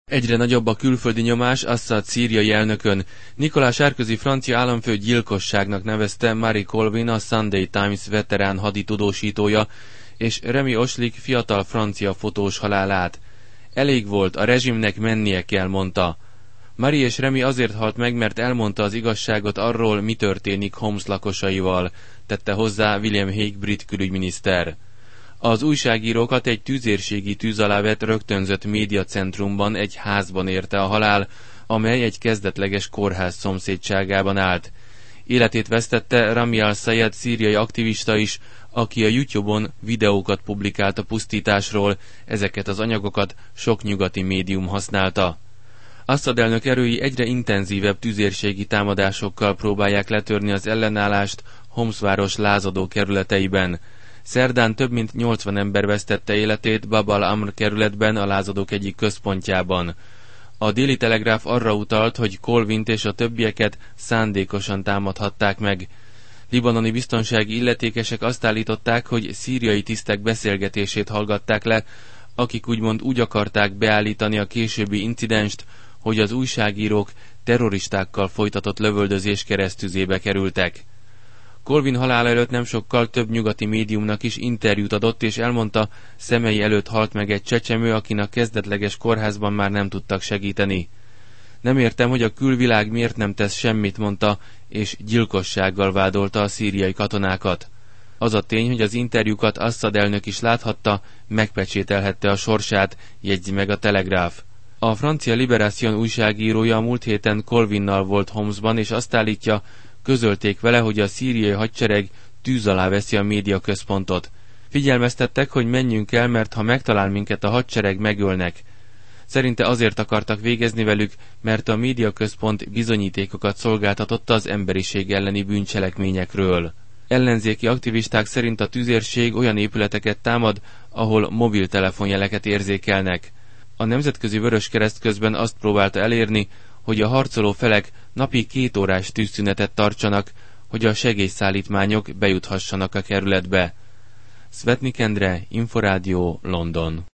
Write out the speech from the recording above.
Egyre nagyobb a külföldi nyomás Assad szíriai elnökön. Nicolas Sarkozy francia államfő gyilkosságnak nevezte Marie Colvin, a Sunday Times veterán haditudósítója, és Remy Oslik fiatal francia fotós halálát. Elég volt, a rezsimnek mennie kell, mondta. Marie és Remy azért halt meg, mert elmondta az igazságot arról, mi történik Homs lakosaival, tette hozzá William Hague brit külügyminiszter. Az újságírókat egy tüzérségi tűz alá vett rögtönzött médiacentrumban, egy házban érte a halál, amely egy kezdetleges kórház szomszédságában állt. Életét vesztette Rami al-Sayed szíriai aktivista is, aki a YouTube-on videókat publikált a pusztításról, ezeket az anyagokat sok nyugati médium használta. Assad elnök erői egyre intenzívebb tüzérségi támadásokkal próbálják letörni az ellenállást Homs város lázadó kerületeiben. Szerdán több mint 80 ember vesztette életét Bab al-Amr kerületben, a lázadók egyik központjában. A Déli Telegráf arra utalt, hogy Colvint és a többieket szándékosan támadhatták meg. Libanoni biztonsági illetékesek azt állították, hogy szíriai tisztek beszélgetését hallgatták le, akik úgymond úgy akarták beállítani a későbbi incidenst, hogy az újságírók terroristákkal folytatott lövöldözés keresztüzébe kerültek. Colvin halála előtt nem sokkal több nyugati médiumnak is interjút adott, és elmondta, szemei előtt halt meg egy csecsemő, akinek kezdetleges kórházban már nem tudtak segíteni. Nem értem, hogy a külvilág miért nem tesz semmit, mondta, és gyilkossággal vádolta a szíriai katonákat. Az a tény, hogy az interjúkat Assad elnök is láthatta, megpecsételhette a sorsát, jegyzi meg a Telegráf. A francia Libération újságírója a múlt héten Colvinnal volt Homsban, és azt állítja, közölték vele, hogy a szíriai hadsereg tűz alá veszi a médiaközpontot. Figyelmeztettek, hogy menjünk el, mert ha megtalál minket a hadsereg, megölnek. Szerinte azért akartak végezni velük, mert a médiaközpont bizonyítékokat szolgáltatott az emberiség elleni bűncselekményekről. Ellenzéki aktivisták szerint a tüzérség olyan épületeket támad, ahol mobiltelefonjeleket érzékelnek. A Nemzetközi Vöröskereszt közben azt próbálta elérni, hogy a harcoló felek napi 2 órás tűzszünetet tartsanak, hogy a segélyszállítmányok bejuthassanak a kerületbe. Szvetnik Endre, Inforádió, London.